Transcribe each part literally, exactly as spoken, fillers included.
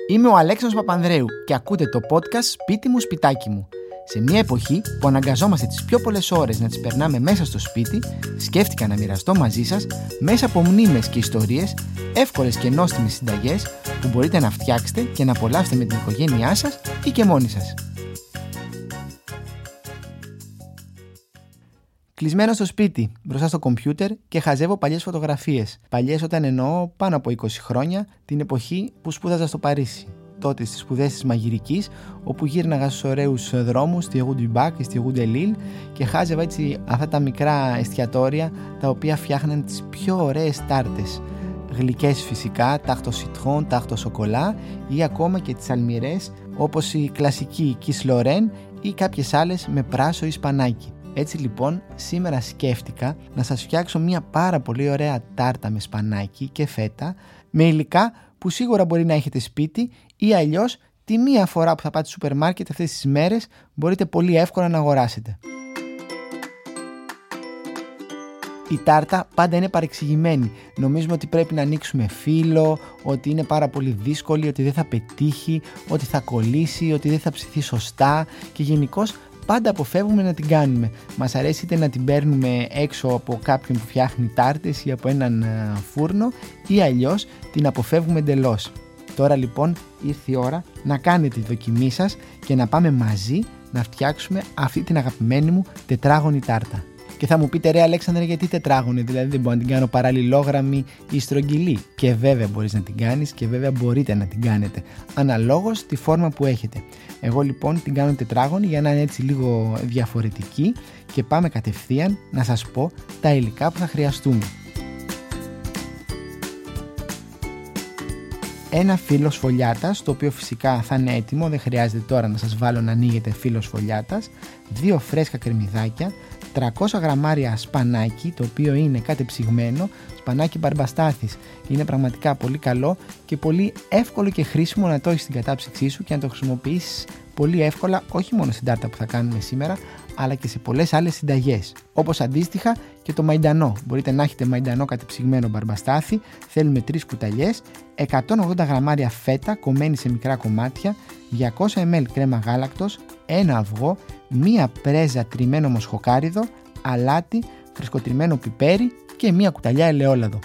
Είμαι ο Αλέξανδρος Παπανδρέου και ακούτε το podcast «Σπίτι μου, σπιτάκι μου». Σε μια εποχή που αναγκαζόμαστε τις πιο πολλές ώρες να τις περνάμε μέσα στο σπίτι, σκέφτηκα να μοιραστώ μαζί σας, μέσα από μνήμες και ιστορίες, εύκολες και νόστιμες συνταγές που μπορείτε να φτιάξετε και να απολαύσετε με την οικογένειά σας ή και μόνοι σας. Κλεισμένο στο σπίτι, μπροστά στο κομπιούτερ και χαζεύω παλιές φωτογραφίες. Παλιές όταν εννοώ πάνω από είκοσι χρόνια, την εποχή που σπούδαζα στο Παρίσι. Τότε στις σπουδές της μαγειρικής, όπου γύρναγα στους ωραίους δρόμους, στη Rue du Bac και στη Rue de Lille και χάζευα έτσι αυτά τα μικρά εστιατόρια τα οποία φτιάχναν τις πιο ωραίες τάρτες. Γλυκές φυσικά, τάχτο σιτρόν, τάχτο σοκολά ή ακόμα και τις αλμυρές όπως η κλασική Kiss Lorraine ή κάποιες άλλες με πράσο ή σπανάκι. Έτσι λοιπόν σήμερα σκέφτηκα να σας φτιάξω μια πάρα πολύ ωραία τάρτα με σπανάκι και φέτα με υλικά που σίγουρα μπορεί να έχετε σπίτι ή αλλιώς τη μία φορά που θα πάτε στο σούπερ μάρκετ αυτές τις μέρες μπορείτε πολύ εύκολα να αγοράσετε. Η τάρτα πάντα είναι παρεξηγημένη. Νομίζουμε ότι πρέπει να ανοίξουμε φύλλο, ότι είναι πάρα πολύ δύσκολη, ότι δεν θα πετύχει, ότι θα κολλήσει, ότι δεν θα ψηθεί σωστά και γενικώς πάντα αποφεύγουμε να την κάνουμε. Μας αρέσει είτε να την παίρνουμε έξω από κάποιον που φτιάχνει τάρτες ή από έναν φούρνο ή αλλιώς την αποφεύγουμε εντελώς. Τώρα λοιπόν ήρθε η ώρα να κάνετε τη δοκιμή σας και να πάμε μαζί να φτιάξουμε αυτή την αγαπημένη μου τετράγωνη τάρτα. Και θα μου πείτε ρε Αλέξανδρε γιατί τετράγωνη, δηλαδή δεν μπορώ να την κάνω παραλληλόγραμμη ή στρογγυλή. Και βέβαια μπορείς να την κάνεις και βέβαια μπορείτε να την κάνετε αναλόγως τη φόρμα που έχετε. Εγώ λοιπόν την κάνω τετράγωνη για να είναι έτσι λίγο διαφορετική και πάμε κατευθείαν να σας πω τα υλικά που θα χρειαστούμε. Ένα φύλλο σφολιάτας, το οποίο φυσικά θα είναι έτοιμο, δεν χρειάζεται τώρα να σας βάλω να ανοίγετε φύλλο σφολιάτας, δύο φρέσκα κρεμμυδάκια, τριακόσια γραμμάρια σπανάκι, το οποίο είναι κατεψυγμένο, σπανάκι μπαρμπαστάθης. Είναι πραγματικά πολύ καλό και πολύ εύκολο και χρήσιμο να το έχεις στην κατάψυξή σου και να το χρησιμοποιήσεις πολύ εύκολα, όχι μόνο στην τάρτα που θα κάνουμε σήμερα, αλλά και σε πολλές άλλες συνταγές. Όπως αντίστοιχα και το μαϊντανό. Μπορείτε να έχετε μαϊντανό κατεψυγμένο μπαρμπαστάθη, θέλουμε τρεις κουταλιές, εκατόν ογδόντα γραμμάρια φέτα κομμένη σε μικρά κομμάτια, διακόσια μιλιλίτρα κρέμα γάλακτος, ένα αυγό, μία πρέζα τριμμένο μοσχοκάριδο, αλάτι, φρεσκοτριμμένο πιπέρι και μία κουταλιά ελαιόλαδο.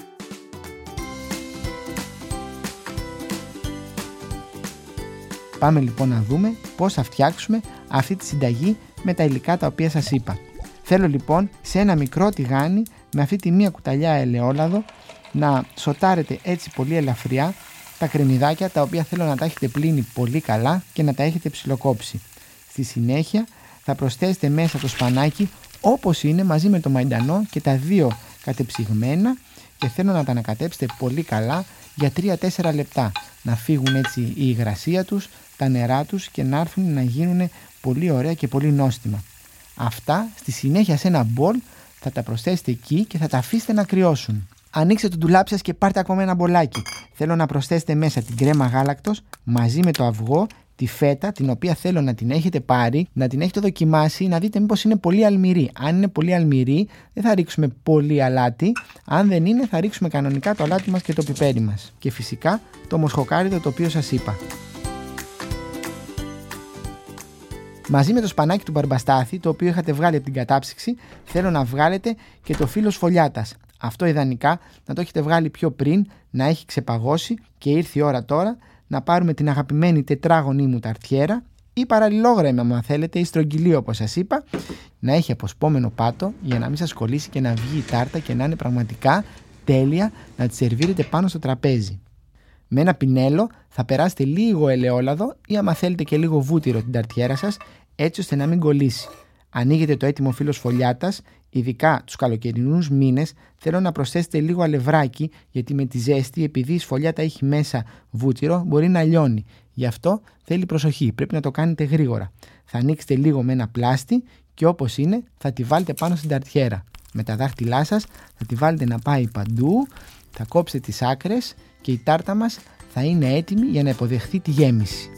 Πάμε λοιπόν να δούμε πώς θα φτιάξουμε αυτή τη συνταγή με τα υλικά τα οποία σας είπα. Θέλω λοιπόν σε ένα μικρό τηγάνι με αυτή τη μία κουταλιά ελαιόλαδο να σοτάρετε έτσι πολύ ελαφριά τα κρεμμυδάκια τα οποία θέλω να τα έχετε πλύνει πολύ καλά και να τα έχετε ψιλοκόψει. Στη συνέχεια θα προσθέσετε μέσα το σπανάκι όπως είναι μαζί με το μαϊντανό και τα δύο κατεψυγμένα και θέλω να τα ανακατέψετε πολύ καλά για τρία με τέσσερα λεπτά. Να φύγουν έτσι η υγρασία τους, τα νερά τους και να έρθουν να γίνουν πολύ ωραία και πολύ νόστιμα. Αυτά στη συνέχεια σε ένα μπολ θα τα προσθέσετε εκεί και θα τα αφήσετε να κρυώσουν. Ανοίξτε το ντουλάπι σας και πάρτε ακόμα ένα μπολάκι. Θέλω να προσθέσετε μέσα την κρέμα γάλακτος μαζί με το αυγό, τη φέτα την οποία θέλω να την έχετε πάρει, να την έχετε δοκιμάσει, να δείτε μήπως είναι πολύ αλμυρή. Αν είναι πολύ αλμυρή δεν θα ρίξουμε πολύ αλάτι, αν δεν είναι θα ρίξουμε κανονικά το αλάτι μας και το πιπέρι μας. Και φυσικά το μοσχοκάριδο το οποίο σας είπα. Μαζί με το σπανάκι του μπαρμπαστάθη, το οποίο είχατε βγάλει από την κατάψυξη, θέλω να βγάλετε και το φύλλο σφολιάτας. Αυτό ιδανικά να το έχετε βγάλει πιο πριν, να έχει ξεπαγώσει και ήρθε η ώρα τώρα να πάρουμε την αγαπημένη τετράγωνη μου ταρτιέρα ή παραλληλόγραμμη αν θέλετε ή στρογγυλή όπως σας είπα, να έχει αποσπόμενο πάτο για να μην σας κολλήσει και να βγει η τάρτα και να είναι πραγματικά τέλεια να τη σερβίρετε πάνω στο τραπέζι. Με ένα πινέλο θα περάσετε λίγο ελαιόλαδο ή άμα θέλετε και λίγο βούτυρο την ταρτιέρα σας έτσι ώστε να μην κολλήσει. Ανοίγετε το έτοιμο φύλλο σφολιάτας, ειδικά τους καλοκαιρινούς μήνες θέλω να προσθέσετε λίγο αλευράκι γιατί με τη ζέστη επειδή η σφολιάτα έχει μέσα βούτυρο μπορεί να λιώνει. Γι' αυτό θέλει προσοχή, πρέπει να το κάνετε γρήγορα. Θα ανοίξετε λίγο με ένα πλάστη και όπως είναι θα τη βάλετε πάνω στην ταρτιέρα. Με τα δάχτυλά σας θα τη βάλετε να πάει παντού, θα κόψετε τις άκρες και η τάρτα μας θα είναι έτοιμη για να υποδεχθεί τη γέμιση.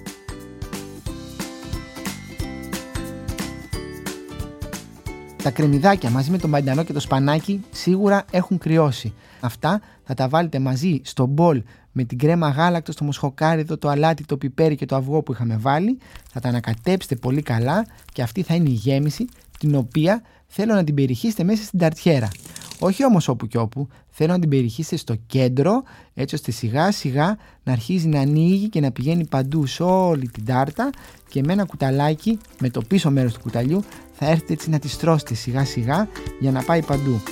Τα κρεμμυδάκια μαζί με το μαϊντανό και το σπανάκι σίγουρα έχουν κρυώσει. Αυτά θα τα βάλετε μαζί στο μπολ με την κρέμα γάλακτος, το μοσχοκάριδο, το αλάτι, το πιπέρι και το αυγό που είχαμε βάλει. Θα τα ανακατέψετε πολύ καλά και αυτή θα είναι η γέμιση, την οποία θέλω να την περιχύσετε μέσα στην ταρτιέρα. Όχι όμως όπου και όπου, θέλω να την περιχύσετε στο κέντρο, έτσι ώστε σιγά σιγά να αρχίζει να ανοίγει και να πηγαίνει παντού σε όλη την τάρτα, και με ένα κουταλάκι, με το πίσω μέρος του κουταλιού, θα έρθετε έτσι να τη στρώσετε σιγά σιγά για να πάει παντού.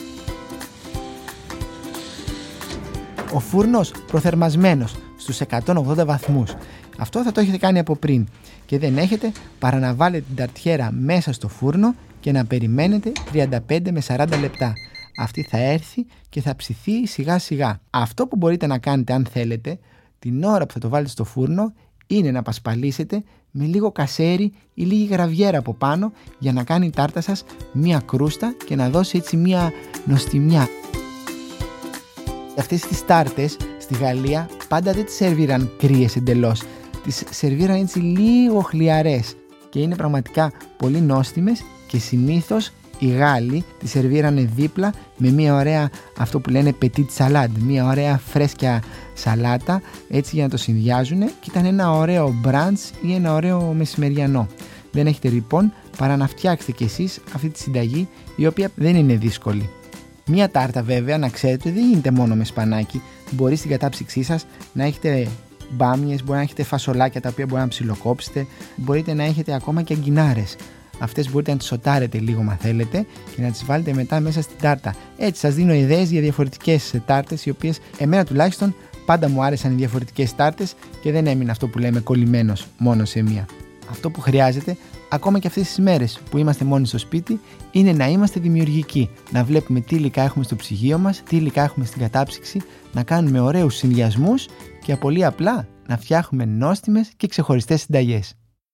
Ο φούρνος προθερμασμένος στους εκατόν ογδόντα βαθμούς. Αυτό θα το έχετε κάνει από πριν και δεν έχετε παρά να βάλετε την ταρτιέρα μέσα στο φούρνο και να περιμένετε τριάντα πέντε με σαράντα λεπτά. Αυτή θα έρθει και θα ψηθεί σιγά σιγά. Αυτό που μπορείτε να κάνετε αν θέλετε, την ώρα που θα το βάλετε στο φούρνο, είναι να πασπαλίσετε με λίγο κασέρι ή λίγη γραβιέρα από πάνω, για να κάνει η τάρτα σας μία κρούστα και να δώσει έτσι μία νοστιμιά. Αυτές τις τάρτες στη Γαλλία πάντα δεν τις σερβίραν κρύες εντελώς. Τις σερβίραν έτσι λίγο χλιαρές και είναι πραγματικά πολύ νόστιμες, και συνήθως οι Γάλλοι τις σερβίρανε δίπλα με μια ωραία, αυτό που λένε petit salade, μια ωραία φρέσκια σαλάτα, έτσι για να το συνδυάζουν, και ήταν ένα ωραίο brunch ή ένα ωραίο μεσημεριανό. Δεν έχετε λοιπόν παρά να φτιάξετε κι εσείς αυτή τη συνταγή, η οποία δεν είναι δύσκολη. Μια τάρτα βέβαια, να ξέρετε, δεν γίνεται μόνο με σπανάκι. Μπορεί στην κατάψυξή σας να έχετε μπάμιες, μπορεί να έχετε φασολάκια τα οποία μπορεί να ψιλοκόψετε, μπορείτε να έχετε ακόμα και αγκινάρες. Αυτές μπορείτε να τις σοτάρετε λίγο μα θέλετε και να τις βάλετε μετά μέσα στην τάρτα. Έτσι σας δίνω ιδέες για διαφορετικές τάρτες, οι οποίες εμένα τουλάχιστον πάντα μου άρεσαν οι διαφορετικές τάρτες και δεν έμεινα αυτό που λέμε κολλημένος μόνο σε μία. Αυτό που χρειάζεται, ακόμα και αυτές τις μέρες που είμαστε μόνοι στο σπίτι, είναι να είμαστε δημιουργικοί. Να βλέπουμε τι υλικά έχουμε στο ψυγείο μας, τι υλικά έχουμε στην κατάψυξη, να κάνουμε ωραίους συνδυασμούς και πολύ απλά να φτιάχνουμε νόστιμες και ξεχωριστές συνταγές.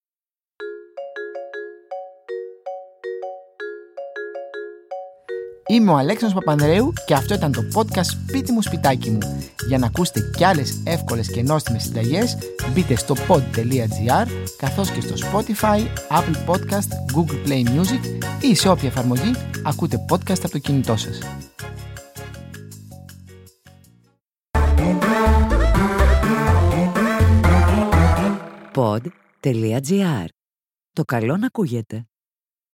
Είμαι ο Αλέξανδρος Παπανδρέου και αυτό ήταν το podcast «Σπίτι μου, σπιτάκι μου». Για να ακούσετε κι άλλες εύκολες και νόστιμες συνταγές, μπείτε στο pod τελεία gr, καθώς και στο Spotify, Apple Podcast, Google Play Music ή σε όποια εφαρμογή ακούτε podcast από το κινητό σας. pod τελεία gr. Το καλό να ακούγεται.